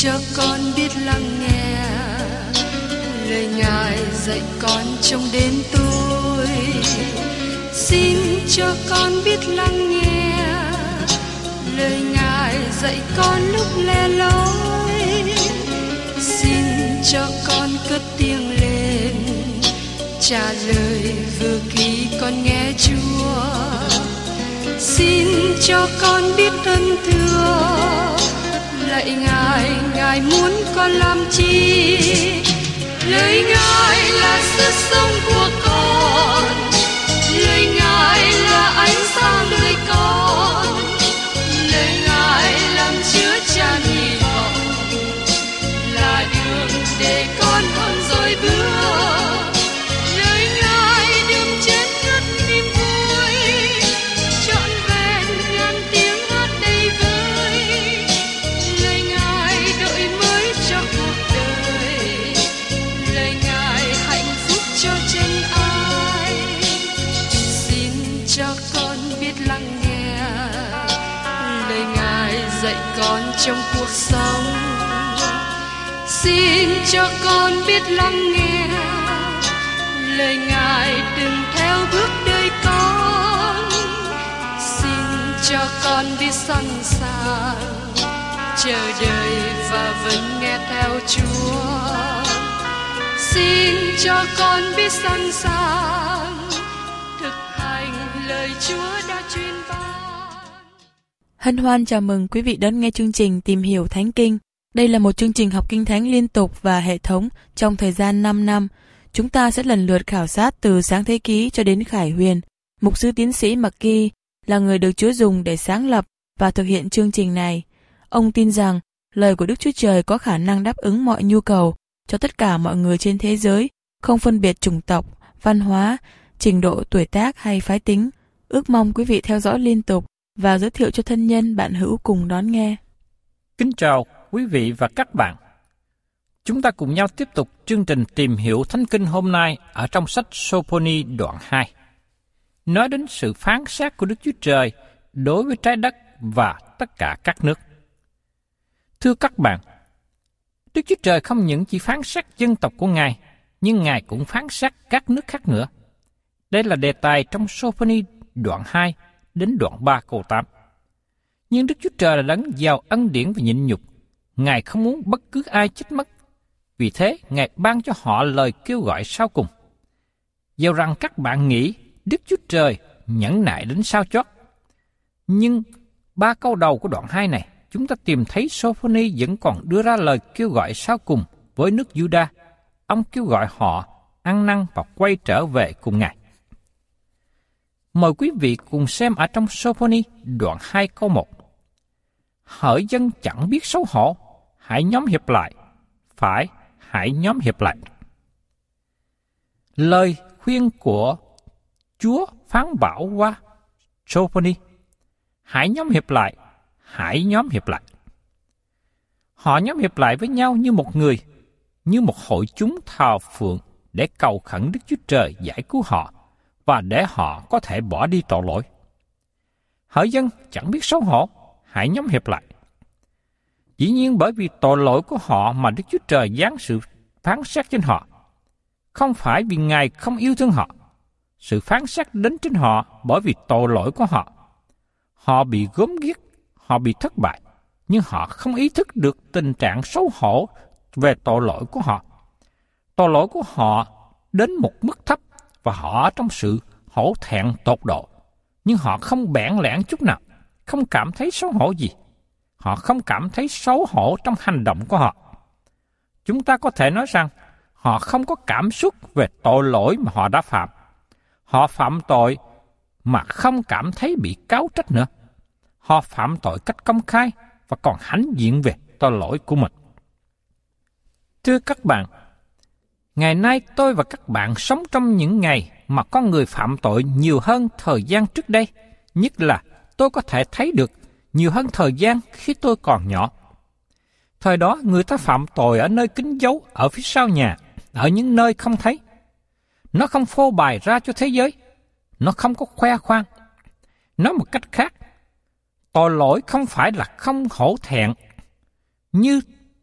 cho con biết lắng nghe lời Ngài dạy con trong đêm tối. Xin cho con biết lắng nghe lời Ngài dạy con lúc lẻ loi. Xin cho con cất tiếng lên trả lời vừa khi con nghe Chúa. Xin cho con biết ơn thưa lạy Ngài, Ngài muốn con làm chi? Lời Ngài là sức sống của con, lời Ngài là ánh sáng đời con, lời Ngài làm chứa chan hy vọng, là đường để con hơn rồi bước. Lời Ngài đượm chết ngất niềm vui, trọn vẹn ngàn tiếng hát đầy vơi. Lời Ngài đổi mới cho cuộc đời, lời Ngài hạnh phúc cho chân ai. Xin cho con biết lắng nghe lời Ngài dạy con trong cuộc sống. Xin cho con biết lắng nghe lời Ngài đừng theo bước đời con. Xin cho con biết sẵn sàng chờ đợi và vẫn nghe theo Chúa. Xin cho con biết sẵn sàng thực hành lời Chúa đã truyền ban. Hân hoan chào mừng quý vị đón nghe chương trình Tìm hiểu Thánh Kinh. Đây là một chương trình học Kinh Thánh liên tục và hệ thống trong thời gian 5 năm. Chúng ta sẽ lần lượt khảo sát từ Sáng Thế Ký cho đến Khải Huyền. Mục sư tiến sĩ McGee là người được Chúa dùng để sáng lập và thực hiện chương trình này. Ông tin rằng lời của Đức Chúa Trời có khả năng đáp ứng mọi nhu cầu cho tất cả mọi người trên thế giới, không phân biệt chủng tộc, văn hóa, trình độ tuổi tác hay phái tính. Ước mong quý vị theo dõi liên tục và giới thiệu cho thân nhân bạn hữu cùng đón nghe. Kính chào quý vị và các bạn. Chúng ta cùng nhau tiếp tục chương trình Tìm hiểu Thánh Kinh hôm nay ở trong sách Sô-phô-ni đoạn 2. Nói đến sự phán xét của Đức Chúa Trời đối với trái đất và tất cả các nước. Thưa các bạn, Đức Chúa Trời không những chỉ phán xét dân tộc của Ngài, nhưng Ngài cũng phán xét các nước khác nữa. Đây là đề tài trong Sô-phô-ni đoạn 2 đến đoạn 3 câu 8. Nhưng Đức Chúa Trời là đấng giàu ân điển và nhịn nhục. Ngài không muốn bất cứ ai chết mất. Vì thế, Ngài ban cho họ lời kêu gọi sau cùng. Dẫu rằng các bạn nghĩ Đức Chúa Trời nhẫn nại đến sao chót. Nhưng 3 câu đầu của đoạn 2 này, chúng ta tìm thấy Sô-phô-ni vẫn còn đưa ra lời kêu gọi sau cùng với nước Giu-đa. Ông kêu gọi họ ăn năn và quay trở về cùng Ngài. Mời quý vị cùng xem ở trong Sô-phô-ni đoạn 2 câu 1. Hỡi dân chẳng biết xấu hổ, hãy nhóm hiệp lại. Phải, hãy nhóm hiệp lại. Lời khuyên của Chúa phán bảo qua Sô-phô-ni. Hãy nhóm hiệp lại, hãy nhóm hiệp lại. Họ nhóm hiệp lại với nhau như một người, như một hội chúng thờ phượng để cầu khẩn Đức Chúa Trời giải cứu họ và để họ có thể bỏ đi tội lỗi. Hỡi dân chẳng biết xấu hổ, hãy nhóm hiệp lại. Dĩ nhiên bởi vì tội lỗi của họ mà Đức Chúa Trời giáng sự phán xét trên họ. Không phải vì Ngài không yêu thương họ. Sự phán xét đến trên họ bởi vì tội lỗi của họ. Họ bị gớm ghiếc, họ bị thất bại, nhưng họ không ý thức được tình trạng xấu hổ về tội lỗi của họ. Tội lỗi của họ đến một mức thấp và họ ở trong sự hổ thẹn tột độ. Nhưng họ không bẽn lẽn chút nào, không cảm thấy xấu hổ gì. Họ không cảm thấy xấu hổ trong hành động của họ. Chúng ta có thể nói rằng họ không có cảm xúc về tội lỗi mà họ đã phạm. Họ phạm tội mà không cảm thấy bị cáo trách nữa. Họ phạm tội cách công khai và còn hãnh diện về tội lỗi của mình. Thưa các bạn, ngày nay tôi và các bạn sống trong những ngày mà con người phạm tội nhiều hơn thời gian trước đây. Nhất là tôi có thể thấy được nhiều hơn thời gian khi tôi còn nhỏ. Thời đó người ta phạm tội ở nơi kín giấu, ở phía sau nhà, ở những nơi không thấy. Nó không phô bày ra cho thế giới. Nó không có khoe khoang. Nói một cách khác, tội lỗi không phải là không hổ thẹn như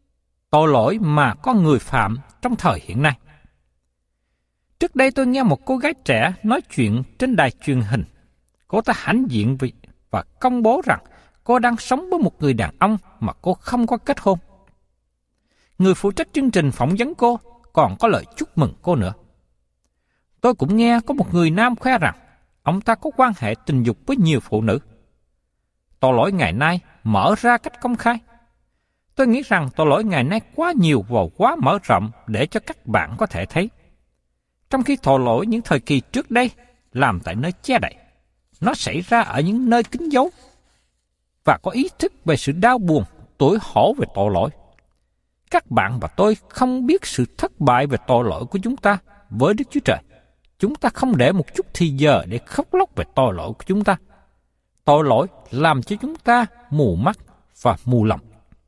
tội lỗi mà con người phạm trong thời hiện nay. Trước đây tôi nghe một cô gái trẻ nói chuyện trên đài truyền hình. Cô ta hãnh diện và công bố rằng cô đang sống với một người đàn ông mà cô không có kết hôn. Người phụ trách chương trình phỏng vấn cô còn có lời chúc mừng cô nữa. Tôi cũng nghe có một người nam khoe rằng ông ta có quan hệ tình dục với nhiều phụ nữ. Tội lỗi ngày nay mở ra cách công khai. Tôi nghĩ rằng tội lỗi ngày nay quá nhiều và quá mở rộng để cho các bạn có thể thấy. Trong khi tội lỗi những thời kỳ trước đây làm tại nơi che đậy, nó xảy ra ở những nơi kín giấu và có ý thức về sự đau buồn, tủi hổ về tội lỗi. Các bạn và tôi không biết sự thất bại về tội lỗi của chúng ta với Đức Chúa Trời. Chúng ta không để một chút thì giờ để khóc lóc về tội lỗi của chúng ta. Tội lỗi làm cho chúng ta mù mắt và mù lòng.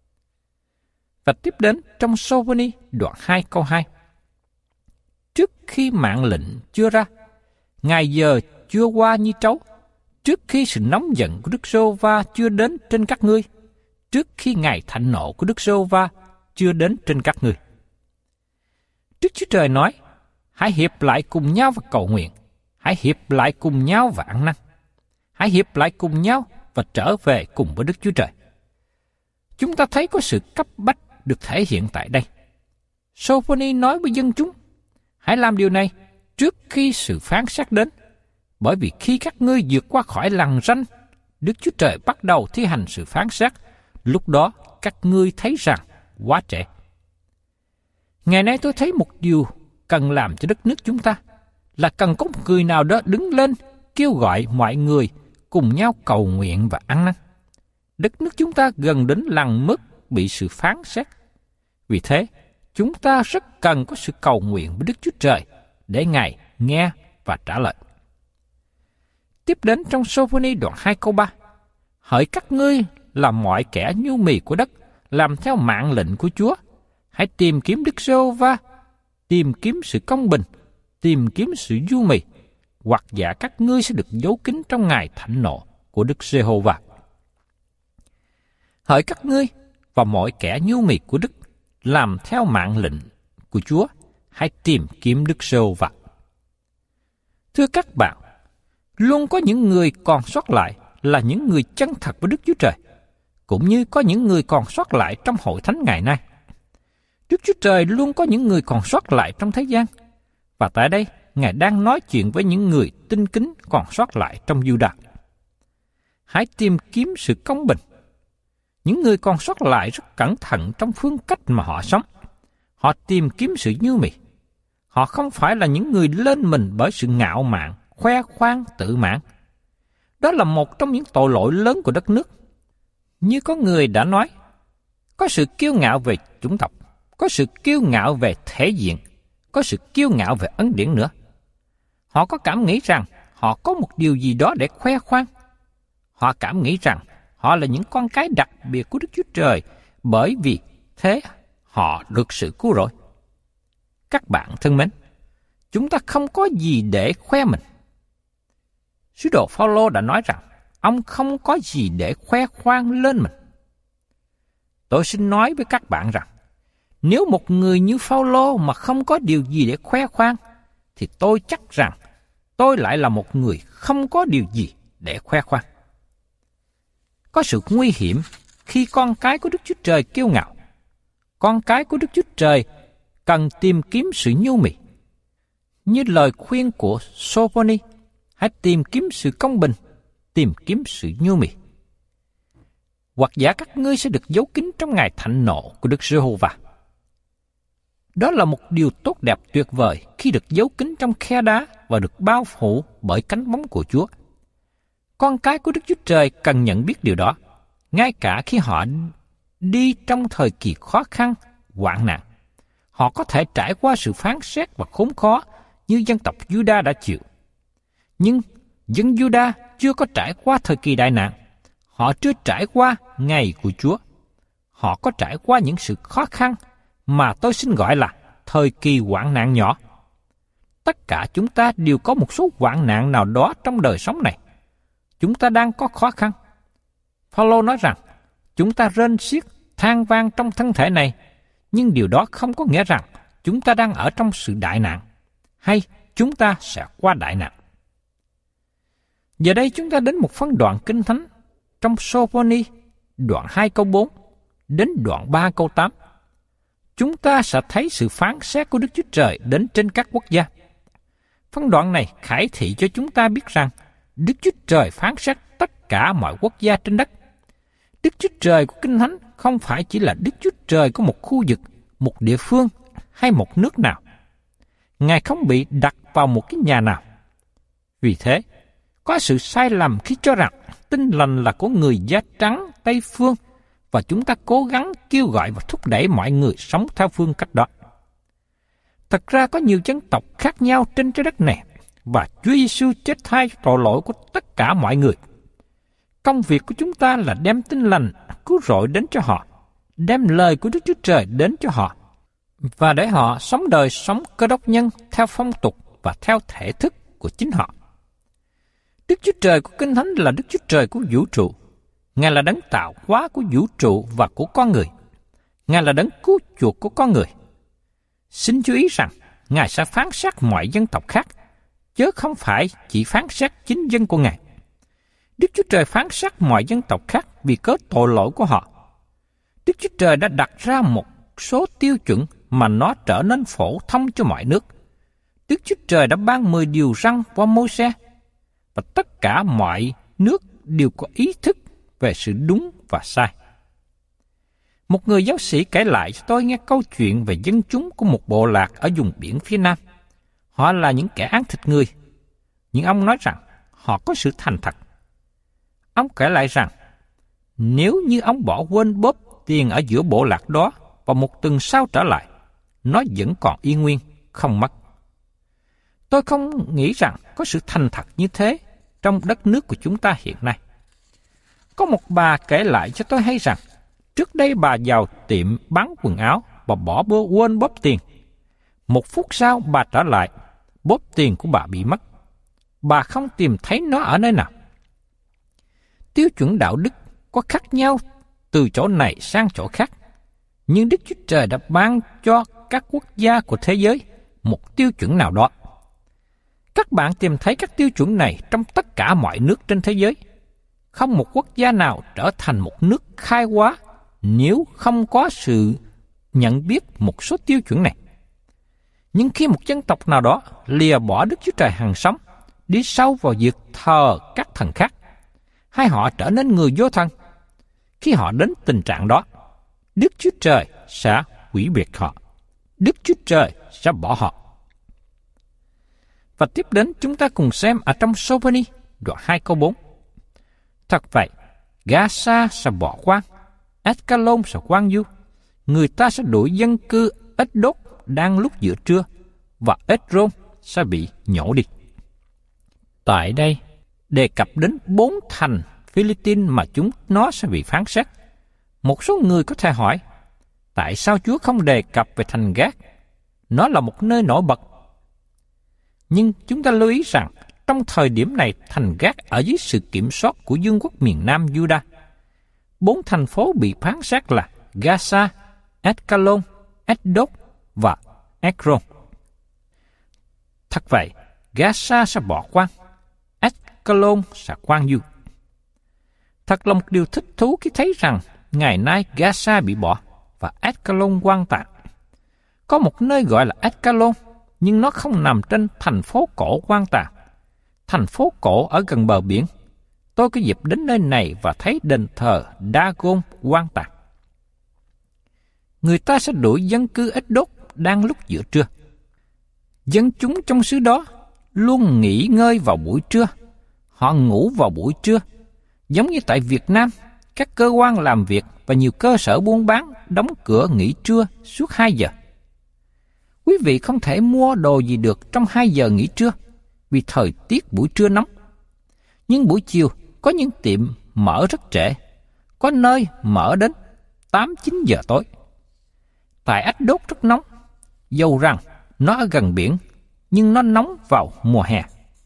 Và tiếp đến trong Sô-phô-ni đoạn 2 câu 2. Trước khi mạng lệnh chưa ra, ngày giờ chưa qua như trấu, trước khi sự nóng giận của Đức Giê-hô-va chưa đến trên các ngươi, trước khi ngày thạnh nộ của Đức Giê-hô-va chưa đến trên các ngươi. Đức Chúa Trời nói, hãy hiệp lại cùng nhau và cầu nguyện, hãy hiệp lại cùng nhau và ăn năn, hãy hiệp lại cùng nhau và trở về cùng với Đức Chúa Trời. Chúng ta thấy có sự cấp bách được thể hiện tại đây. Sô-phô-ni nói với dân chúng, hãy làm điều này trước khi sự phán xét đến, bởi vì khi các ngươi vượt qua khỏi lằn ranh, Đức Chúa Trời bắt đầu thi hành sự phán xét, lúc đó các ngươi thấy rằng quá trễ. Ngày nay tôi thấy một điều cần làm cho đất nước chúng ta là cần có một người nào đó đứng lên kêu gọi mọi người cùng nhau cầu nguyện và ăn năn. Đất nước chúng ta gần đến lằn mức bị sự phán xét. Vì thế, chúng ta rất cần có sự cầu nguyện với Đức Chúa Trời để Ngài nghe và trả lời. Tiếp đến trong Sô-phô-ni đoạn 2 câu 3. Hỡi các ngươi là mọi kẻ nhu mì của đất, làm theo mạng lệnh của Chúa. Hãy tìm kiếm Đức Giê-hô-va, tìm kiếm sự công bình, tìm kiếm sự nhu mì, hoặc dạ các ngươi sẽ được giấu kín trong ngày thạnh nộ của Đức Giê-hô-va. Hỡi các ngươi và mọi kẻ nhu mì của Đức, làm theo mạng lệnh của Chúa, hãy tìm kiếm Đức Giê-hô-va. Thưa các bạn, luôn có những người còn sót lại là những người chân thật với Đức Chúa Trời, cũng như có những người còn sót lại trong hội thánh ngày nay. Đức Chúa Trời luôn có những người còn sót lại trong thế gian, và tại đây Ngài đang nói chuyện với những người tinh kính còn sót lại trong Giu-đa. Hãy tìm kiếm sự công bình. Những người còn sót lại rất cẩn thận trong phương cách mà họ sống. Họ tìm kiếm sự nhu mì. Họ không phải là những người lên mình bởi sự ngạo mạn, khoe khoang, tự mãn. Đó là một trong những tội lỗi lớn của đất nước. Như có người đã nói, có sự kiêu ngạo về chủng tộc, có sự kiêu ngạo về thể diện, có sự kiêu ngạo về ân điển nữa. Họ có cảm nghĩ rằng họ có một điều gì đó để khoe khoang. Họ cảm nghĩ rằng họ là những con cái đặc biệt của Đức Chúa Trời, bởi vì thế họ được sự cứu rỗi. Các bạn thân mến, chúng ta không có gì để khoe mình. Sứ đồ Phao-lô đã nói rằng ông không có gì để khoe khoang lên mình. Tôi xin nói với các bạn rằng, nếu một người như Phao-lô mà không có điều gì để khoe khoang, thì tôi chắc rằng tôi lại là một người không có điều gì để khoe khoang. Có sự nguy hiểm khi con cái của Đức Chúa Trời kiêu ngạo. Con cái của Đức Chúa Trời cần tìm kiếm sự nhu mì. Như lời khuyên của Sô-phô-ni, hãy tìm kiếm sự công bình, tìm kiếm sự nhu mì. Hoặc giả các ngươi sẽ được giấu kín trong ngày thạnh nộ của Đức Giê-hô-va. Đó là một điều tốt đẹp tuyệt vời khi được giấu kín trong khe đá và được bao phủ bởi cánh bóng của Chúa. Con cái của Đức Chúa Trời cần nhận biết điều đó, ngay cả khi họ đi trong thời kỳ khó khăn, hoạn nạn. Họ có thể trải qua sự phán xét và khốn khó như dân tộc Giu-đa đã chịu. Nhưng dân Giu-đa chưa có trải qua thời kỳ đại nạn. Họ chưa trải qua ngày của Chúa. Họ có trải qua những sự khó khăn mà tôi xin gọi là thời kỳ hoạn nạn nhỏ. Tất cả chúng ta đều có một số hoạn nạn nào đó trong đời sống này. Chúng ta đang có khó khăn. Phao-lô nói rằng, chúng ta rên xiết, than vang trong thân thể này, Nhưng điều đó không có nghĩa rằng chúng ta đang ở trong sự đại nạn, hay chúng ta sẽ qua đại nạn. Giờ đây chúng ta đến một phân đoạn Kinh Thánh trong Sô-phô-ni, đoạn 2 câu 4 đến đoạn 3 câu 8. Chúng ta sẽ thấy sự phán xét của Đức Chúa Trời đến trên các quốc gia. Phân đoạn này khải thị cho chúng ta biết rằng Đức Chúa Trời phán xét tất cả mọi quốc gia trên đất. Đức Chúa Trời của Kinh Thánh không phải chỉ là Đức Chúa Trời của một khu vực, một địa phương hay một nước nào. Ngài không bị đặt vào một cái nhà nào. Vì thế, có sự sai lầm khi cho rằng Tin Lành là của người da trắng Tây phương và chúng ta cố gắng kêu gọi và thúc đẩy mọi người sống theo phương cách đó. Thật ra có nhiều dân tộc khác nhau trên trái đất này và Chúa Giêsu chết thay tội lỗi của tất cả mọi người. Công việc của chúng ta là đem Tin Lành cứu rỗi đến cho họ, đem lời của Đức Chúa Trời đến cho họ và để họ sống đời sống Cơ Đốc nhân theo phong tục và theo thể thức của chính họ. Đức Chúa Trời của Kinh Thánh là Đức Chúa Trời của vũ trụ. Ngài là đấng tạo hóa của vũ trụ và của con người. Ngài là đấng cứu chuộc của con người. Xin chú ý rằng, Ngài sẽ phán xét mọi dân tộc khác, chứ không phải chỉ phán xét chính dân của Ngài. Đức Chúa Trời phán xét mọi dân tộc khác vì cớ tội lỗi của họ. Đức Chúa Trời đã đặt ra một số tiêu chuẩn mà nó trở nên phổ thông cho mọi nước. Đức Chúa Trời đã ban 10 điều răn qua Môi-se, và tất cả mọi nước đều có ý thức về sự đúng và sai. Một người giáo sĩ kể lại cho tôi nghe câu chuyện về dân chúng của một bộ lạc ở vùng biển phía Nam. Họ là những kẻ ăn thịt người, nhưng ông nói rằng họ có sự thành thật. Ông kể lại rằng, nếu như ông bỏ quên bóp tiền ở giữa bộ lạc đó và một tuần sau trở lại, nó vẫn còn y nguyên, không mất. Tôi không nghĩ rằng có sự thành thật như thế trong đất nước của chúng ta hiện nay. Có một bà kể lại cho tôi hay rằng, trước đây bà vào tiệm bán quần áo và quên bóp tiền. Một phút sau bà trở lại, bóp tiền của bà bị mất. Bà không tìm thấy nó ở nơi nào. Tiêu chuẩn đạo đức có khác nhau từ chỗ này sang chỗ khác, nhưng Đức Chúa Trời đã ban cho các quốc gia của thế giới một tiêu chuẩn nào đó. Các bạn tìm thấy các tiêu chuẩn này trong tất cả mọi nước trên thế giới. Không một quốc gia nào trở thành một nước khai hóa nếu không có sự nhận biết một số tiêu chuẩn này. Nhưng khi một dân tộc nào đó lìa bỏ Đức Chúa Trời hằng sống, đi sâu vào việc thờ các thần khác, hay họ trở nên người vô thần, khi họ đến tình trạng đó, Đức Chúa Trời sẽ hủy diệt họ. Đức Chúa Trời sẽ bỏ họ. Và tiếp đến chúng ta cùng xem ở trong Sô-phô-ni, đoạn 2 câu 4. Thật vậy, Gaza sẽ bỏ quan, Ascalon sẽ quan du, người ta sẽ đuổi dân cư Ếch-đốt đang lúc giữa trưa, và Ếch-rôn sẽ bị nhổ đi. Tại đây, đề cập đến 4 thành Philippines mà nó sẽ bị phán xét. Một số người có thể hỏi, tại sao Chúa không đề cập về thành Gát? Nó là một nơi nổi bật. Nhưng chúng ta lưu ý rằng, trong thời điểm này, thành Gát ở dưới sự kiểm soát của vương quốc miền Nam Juda. 4 thành phố bị phán xét là Gaza, Ascalon, Ếch-đốt và Ekron. Thật vậy, Gaza sẽ bỏ quan, Ascalon sẽ quan du. Thật là một điều thích thú khi thấy rằng ngày nay Gaza bị bỏ và Ascalon quan tàn. Có một nơi gọi là Ascalon, nhưng nó không nằm trên thành phố cổ quan tàn. Thành phố cổ ở gần bờ biển. Tôi có dịp đến nơi này và thấy đền thờ Dagon quan tàn. Người ta sẽ đuổi dân cư Ếch-đốt đang lúc giữa trưa. Dân chúng trong xứ đó luôn nghỉ ngơi vào buổi trưa. Họ ngủ vào buổi trưa. Giống như tại Việt Nam, các cơ quan làm việc và nhiều cơ sở buôn bán đóng cửa nghỉ trưa suốt 2 giờ. Quý vị không thể mua đồ gì được trong 2 giờ nghỉ trưa vì thời tiết buổi trưa nóng. Nhưng buổi chiều có những tiệm mở rất trễ, có nơi mở đến 8-9 giờ tối. Tại Ếch-đốt rất nóng, dầu rằng nó ở gần biển, nhưng nó nóng vào mùa hè.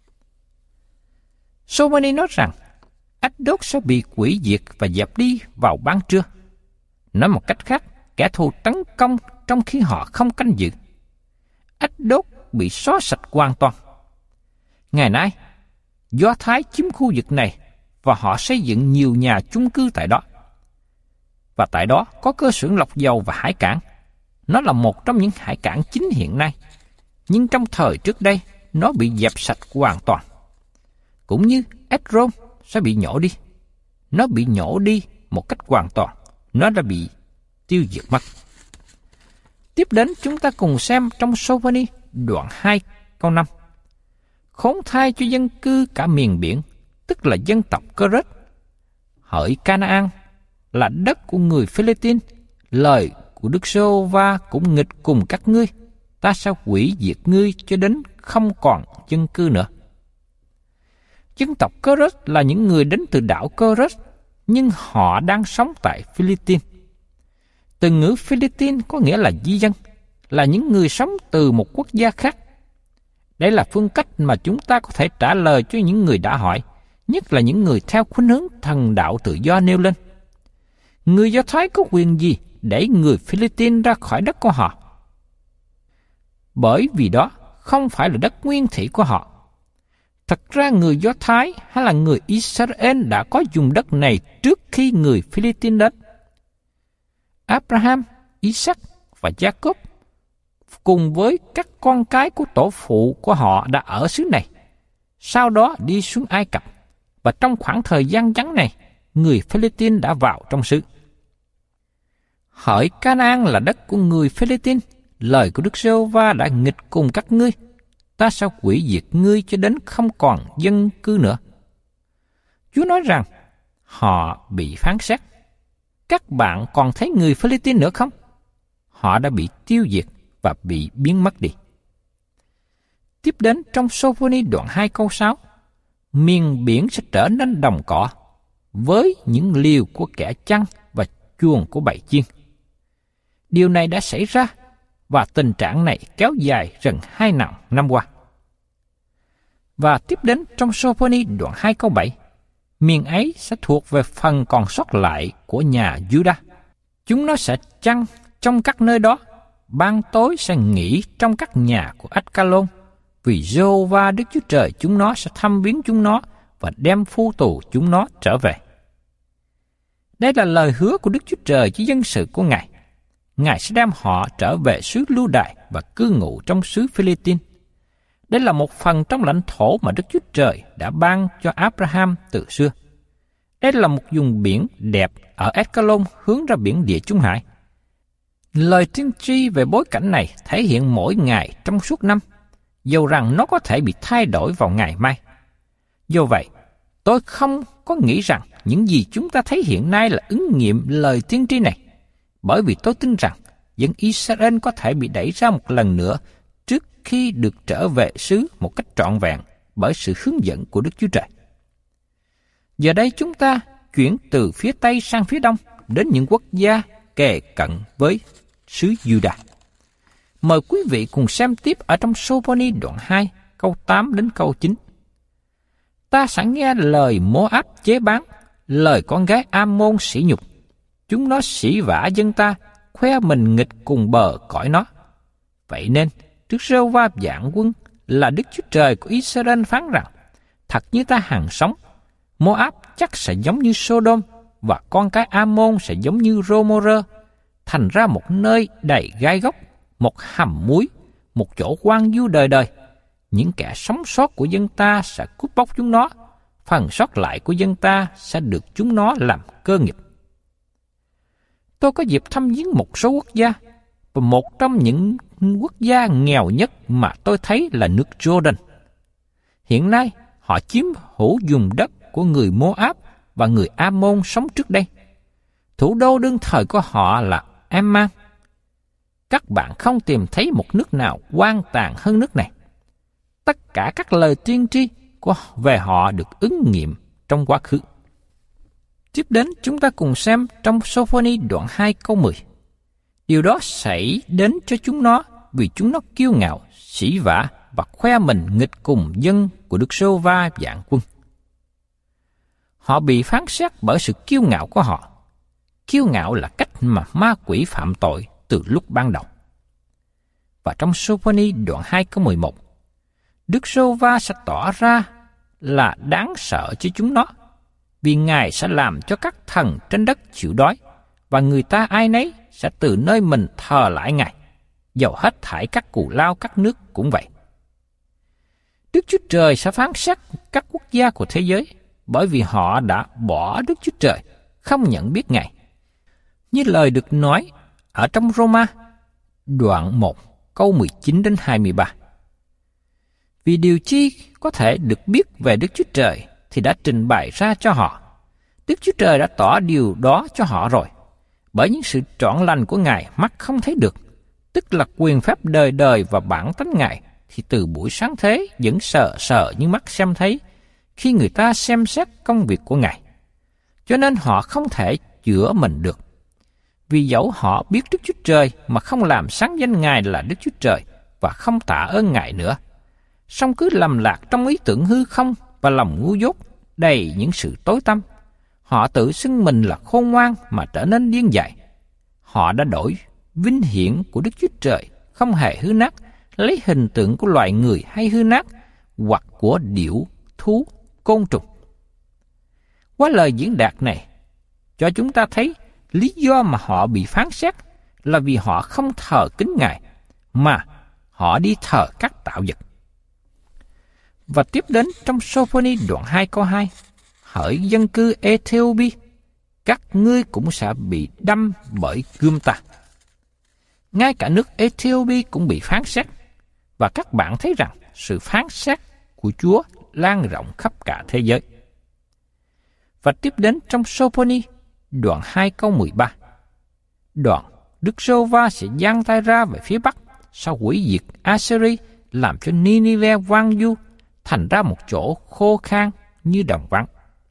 Sô-phô-ni nói rằng Ếch-đốt sẽ bị hủy diệt và dẹp đi vào ban trưa. Nói một cách khác, kẻ thù tấn công trong khi họ không canh giữ. Ách đốt bị xóa sạch hoàn toàn. Ngày nay, Do Thái chiếm khu vực này và họ xây dựng nhiều nhà chung cư tại đó. Và tại đó có cơ xưởng lọc dầu và hải cảng. Nó là một trong những hải cảng chính hiện nay. Nhưng trong thời trước đây, nó bị dẹp sạch hoàn toàn. Cũng như Ekron sẽ bị nhổ đi. Nó bị nhổ đi một cách hoàn toàn. Nó đã bị tiêu diệt mất. Tiếp đến chúng ta cùng xem trong Sô-phô-ni đoạn 2 câu 5. Khốn thay cho dân cư cả miền biển, tức là dân tộc Cơ-rết. Hỡi Ca-na-an là đất của người Phê-lê-tin, lời của Đức Giê-hô-va cũng nghịch cùng các ngươi, ta sẽ hủy diệt ngươi cho đến không còn dân cư nữa. Dân tộc Cơ-rết là những người đến từ đảo Cơ-rết, nhưng họ đang sống tại Phi-li-tin. Từ ngữ Phi-li-tin có nghĩa là di dân, là những người sống từ một quốc gia khác. Đây là phương cách mà chúng ta có thể trả lời cho những người đã hỏi, nhất là những người theo khuynh hướng thần đạo tự do nêu lên. Người Do Thái có quyền gì để người Phi-li-tin ra khỏi đất của họ? Bởi vì đó không phải là đất nguyên thủy của họ. Thật ra người Do Thái hay là người Israel đã có vùng đất này trước khi người Phi-li-tin đến. Abraham, Isaac và Jacob cùng với các con cái của tổ phụ của họ đã ở xứ này, sau đó đi xuống Ai Cập, và trong khoảng thời gian ngắn này, người Phi-li-tin đã vào trong xứ. Hỡi Ca-na-an là đất của người Phi-li-tin, lời của Đức Giê-hô-va đã nghịch cùng các ngươi, ta sẽ hủy diệt ngươi cho đến không còn dân cư nữa. Chúa nói rằng họ bị phán xét. Các bạn còn thấy người Phi-li-tin nữa không? Họ đã bị tiêu diệt và bị biến mất đi. Tiếp đến trong Sô-phô-ni đoạn 2 câu 6, miền biển sẽ trở nên đồng cỏ với những liều của kẻ chăn và chuồng của bầy chiên. Điều này đã xảy ra và tình trạng này kéo dài gần 2.000 năm qua. Và tiếp đến trong Sô-phô-ni đoạn 2 câu 7, miền ấy sẽ thuộc về phần còn sót lại của nhà Giu-đa. Chúng nó sẽ chăn trong các nơi đó, ban tối sẽ nghỉ trong các nhà của Ách-ca-lôn, vì Giê-hô-va Đức Chúa Trời chúng nó sẽ thăm viếng chúng nó và đem phu tù chúng nó trở về. Đây là lời hứa của Đức Chúa Trời với dân sự của Ngài. Ngài sẽ đem họ trở về xứ Lưu Đày và cư ngụ trong xứ Phi-li-tin. Đây là một phần trong lãnh thổ mà Đức Chúa Trời đã ban cho Abraham từ xưa. Đây là một vùng biển đẹp ở Ách-ca-lôn hướng ra biển Địa Trung Hải. Lời tiên tri về bối cảnh này thể hiện mỗi ngày trong suốt năm, dầu rằng nó có thể bị thay đổi vào ngày mai. Do vậy, tôi không có nghĩ rằng những gì chúng ta thấy hiện nay là ứng nghiệm lời tiên tri này, bởi vì tôi tin rằng dân Israel có thể bị đẩy ra một lần nữa trước khi được trở về xứ một cách trọn vẹn bởi sự hướng dẫn của Đức Chúa Trời. Giờ đây chúng ta chuyển từ phía Tây sang phía Đông đến những quốc gia kề cận với xứ Giu-đa. Mời quý vị cùng xem tiếp ở trong Sô-phô-ni đoạn 2, câu 8 đến câu 9. Ta sẽ nghe lời Mô-áp chế bán, lời con gái Am-môn sỉ nhục. Chúng nó sỉ vả dân ta, khoe mình nghịch cùng bờ cõi nó. Vậy nên, Đức Giê-hô-va vạn quân là Đức Chúa Trời của Israel phán rằng, thật như ta hằng sống, Mô-áp chắc sẽ giống như Sô-đôm, và con cái Am-môn sẽ giống như Rô-mô-rơ, thành ra một nơi đầy gai góc, một hầm muối, một chỗ hoang vu đời đời. Những kẻ sống sót của dân ta sẽ cướp bóc chúng nó, phần sót lại của dân ta sẽ được chúng nó làm cơ nghiệp. Tôi có dịp thăm viếng một số quốc gia, và một trong những quốc gia nghèo nhất mà tôi thấy là nước Jordan. Hiện nay, họ chiếm hữu vùng đất của người Mô-áp và người Am-môn sống trước đây. Thủ đô đương thời của họ là Amman. Các bạn không tìm thấy một nước nào hoang tàn hơn nước này. Tất cả các lời tiên tri về họ được ứng nghiệm trong quá khứ. Tiếp đến chúng ta cùng xem trong Sô-phô-ni đoạn 2 câu 10. Điều đó xảy đến cho chúng nó vì chúng nó kiêu ngạo, sỉ vả và khoe mình nghịch cùng dân của Đức Giê-hô-va vạn quân. Họ bị phán xét bởi sự kiêu ngạo của họ. Kiêu ngạo là cách mà ma quỷ phạm tội từ lúc ban đầu. Và trong Sô-phô-ni đoạn 2 câu 11, Đức Giê-hô-va sẽ tỏ ra là đáng sợ cho chúng nó, vì Ngài sẽ làm cho các thần trên đất chịu đói, và người ta ai nấy sẽ từ nơi mình thờ lại Ngài, dầu hết thảy các cù lao các nước cũng vậy. Đức Chúa Trời sẽ phán xét các quốc gia của thế giới, bởi vì họ đã bỏ Đức Chúa Trời, không nhận biết Ngài. Như lời được nói ở trong Roma, đoạn 1, câu 19 đến 23. Vì điều chi có thể được biết về Đức Chúa Trời thì đã trình bày ra cho họ. Đức Chúa Trời đã tỏ điều đó cho họ rồi, bởi những sự trọn lành của Ngài mắt không thấy được, tức là quyền phép đời đời và bản tánh Ngài, thì từ buổi sáng thế vẫn sờ như mắt xem thấy, khi người ta xem xét công việc của Ngài. Cho nên họ không thể chữa mình được. Vì dẫu họ biết Đức Chúa Trời mà không làm sáng danh Ngài là Đức Chúa Trời và không tạ ơn Ngài nữa, song cứ lầm lạc trong ý tưởng hư không và lòng ngu dốt, đầy những sự tối tăm. Họ tự xưng mình là khôn ngoan mà trở nên điên dại. Họ đã đổi vinh hiển của Đức Chúa Trời không hề hư nát, lấy hình tượng của loài người hay hư nát, hoặc của điểu, thú, côn trùng. Qua lời diễn đạt này, cho chúng ta thấy lý do mà họ bị phán xét là vì họ không thờ kính Ngài, mà họ đi thờ các tạo vật. Và tiếp đến trong Sô-phô-ni đoạn 2 câu 2, hỡi dân cư Ethiopia, các ngươi cũng sẽ bị đâm bởi gươm ta. Ngay cả nước Ethiopia cũng bị phán xét, và các bạn thấy rằng sự phán xét của Chúa lan rộng khắp cả thế giới. Và tiếp đến trong Sô-phô-ni đoạn 2 câu 13, đoạn Đức Giê-hô-va sẽ giang tay ra về phía bắc, sau hủy diệt Assyria, làm cho Ninive hoang vu, thành ra một chỗ khô khan như đồng vắng.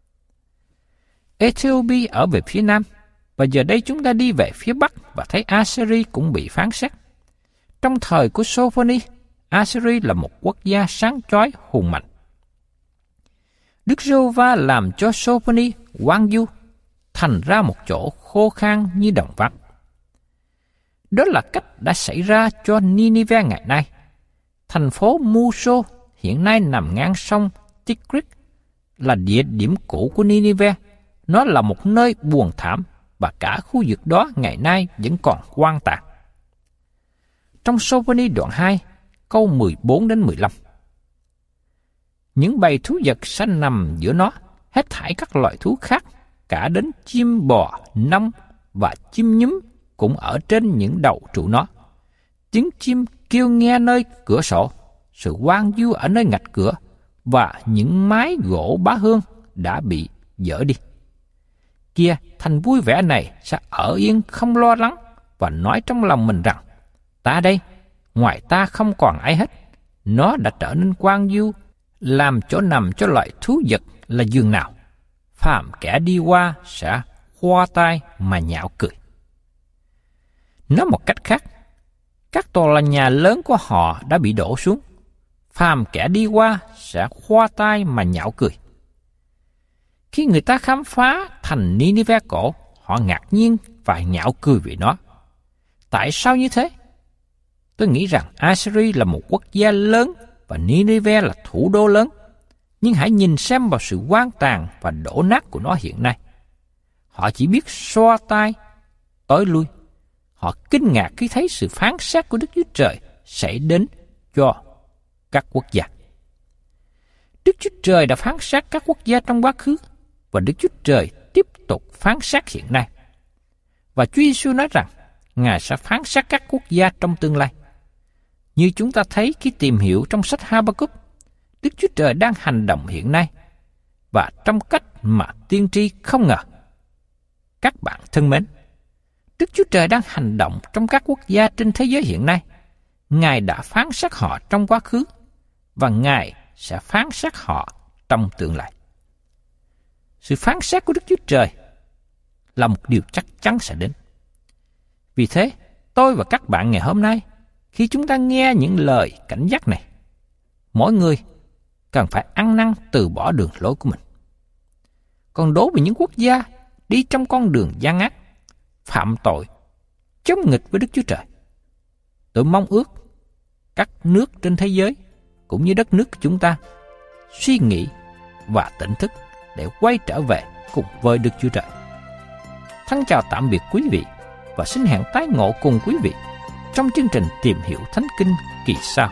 Ethiopia ở về phía nam, và giờ đây chúng ta đi về phía bắc và thấy Assyria cũng bị phán xét. Trong thời của Sô-phô-ni, Assyria là một quốc gia sáng chói hùng mạnh. Đức Giê-hô-va làm cho Sô-phô-ni hoang vu, thành ra một chỗ khô khan như đồng vắng. Đó là cách đã xảy ra cho Ninive ngày nay. Thành phố Muso hiện nay nằm ngang sông Tigris, là địa điểm cũ của Ninive. Nó là một nơi buồn thảm, và cả khu vực đó ngày nay vẫn còn hoang tàn. Trong Sô-phô-ni đoạn 2, câu 14 đến 15. Những bầy thú vật sẽ nằm giữa nó, hết thảy các loại thú khác, cả đến chim bò, nông và chim nhúm cũng ở trên những đầu trụ nó. Tiếng chim kêu nghe nơi cửa sổ, sự hoang vu ở nơi ngạch cửa, và những mái gỗ bá hương đã bị dỡ đi. Kia, thành vui vẻ này sẽ ở yên không lo lắng, và nói trong lòng mình rằng, ta đây, ngoài ta không còn ai hết. Nó đã trở nên hoang vu, làm chỗ nằm cho loại thú vật là giường nào. Phàm kẻ đi qua sẽ khoa tay mà nhạo cười. Nói một cách khác, các tòa nhà lớn của họ đã bị đổ xuống. Phàm kẻ đi qua sẽ khoa tay mà nhạo cười. Khi người ta khám phá thành Ninive cổ, họ ngạc nhiên và nhạo cười vì nó. Tại sao như thế? Tôi nghĩ rằng Assyria là một quốc gia lớn và Ninive là thủ đô lớn. Nhưng hãy nhìn xem vào sự hoang tàn và đổ nát của nó hiện nay. Họ chỉ biết xoa tay, tối lui. Họ kinh ngạc khi thấy sự phán xét của Đức Chúa Trời xảy đến cho các quốc gia. Đức Chúa Trời đã phán xét các quốc gia trong quá khứ, và Đức Chúa Trời tiếp tục phán xét hiện nay. Và Chúa Giêsu nói rằng, Ngài sẽ phán xét các quốc gia trong tương lai. Như chúng ta thấy khi tìm hiểu trong sách Ha-ba-cúc, Đức Chúa Trời đang hành động hiện nay, và trong cách mà tiên tri không ngờ. Các bạn thân mến, Đức Chúa Trời đang hành động trong các quốc gia trên thế giới hiện nay. Ngài đã phán xét họ trong quá khứ, và Ngài sẽ phán xét họ trong tương lai. Sự phán xét của Đức Chúa Trời là một điều chắc chắn sẽ đến. Vì thế, tôi và các bạn ngày hôm nay, khi chúng ta nghe những lời cảnh giác này, mỗi người cần phải ăn năn từ bỏ đường lối của mình. Còn đối với những quốc gia đi trong con đường gian ác, phạm tội, chống nghịch với Đức Chúa Trời, tôi mong ước các nước trên thế giới, cũng như đất nước của chúng ta, suy nghĩ và tỉnh thức để quay trở về cùng với Đức Chúa Trời. Thân chào tạm biệt quý vị và xin hẹn tái ngộ cùng quý vị trong chương trình Tìm Hiểu Thánh Kinh kỳ sau.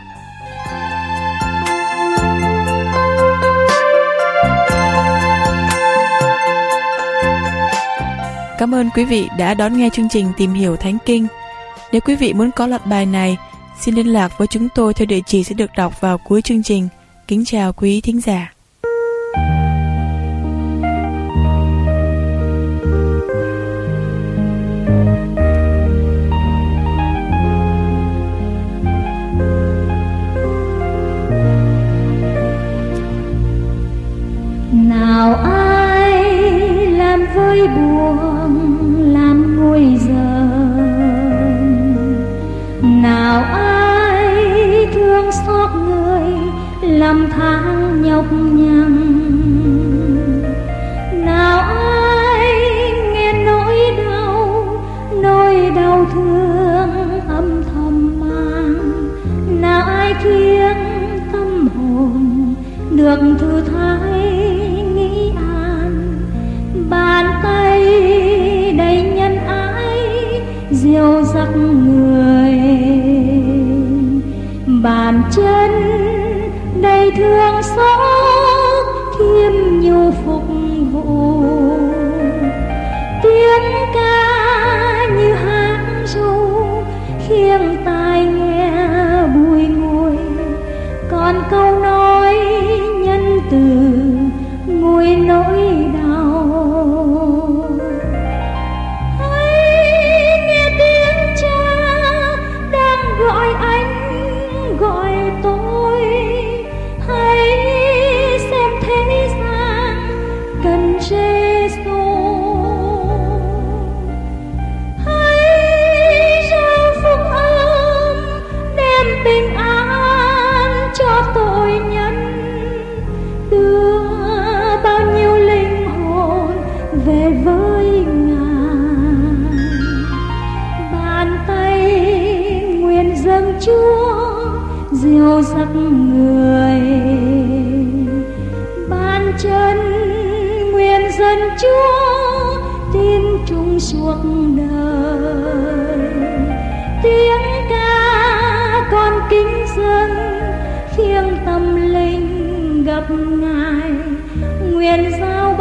Cảm ơn quý vị đã đón nghe chương trình Tìm Hiểu Thánh Kinh. Nếu quý vị muốn có loạt bài này, xin liên lạc với chúng tôi theo địa chỉ sẽ được đọc vào cuối chương trình. Kính chào quý thính giả. Nào ai làm vơi buồn, làm nguôi giận, nào ai thương xót người, lầm than nhọc nhằn, nào ai nghe nỗi đau thương âm thầm mang, nào ai khiến tâm hồn được thư thái nghĩ an, bàn tay đầy nhân ái dìu dắt người, bàn chân đầy thương xót khiêm nhu phục vụ, tiếng ca như hát ru khiêng tai nghe bùi ngùi, còn câu nói nhân từ nguôi nỗi đau. Hãy nghe tiếng cha đang gọi anh, gọi tôi, hãy xem thế gian cần Giêsu, hãy rao phúc âm đem bình an cho tội nhân, đưa bao nhiêu linh hồn về với Ngài. Bàn tay nguyện dâng Chúa dìu dắt người, bàn chân nguyện dẫn Chúa tin chung suốt đời. Tiếng ca con kính dâng khiêng tâm linh gặp Ngài, nguyện giao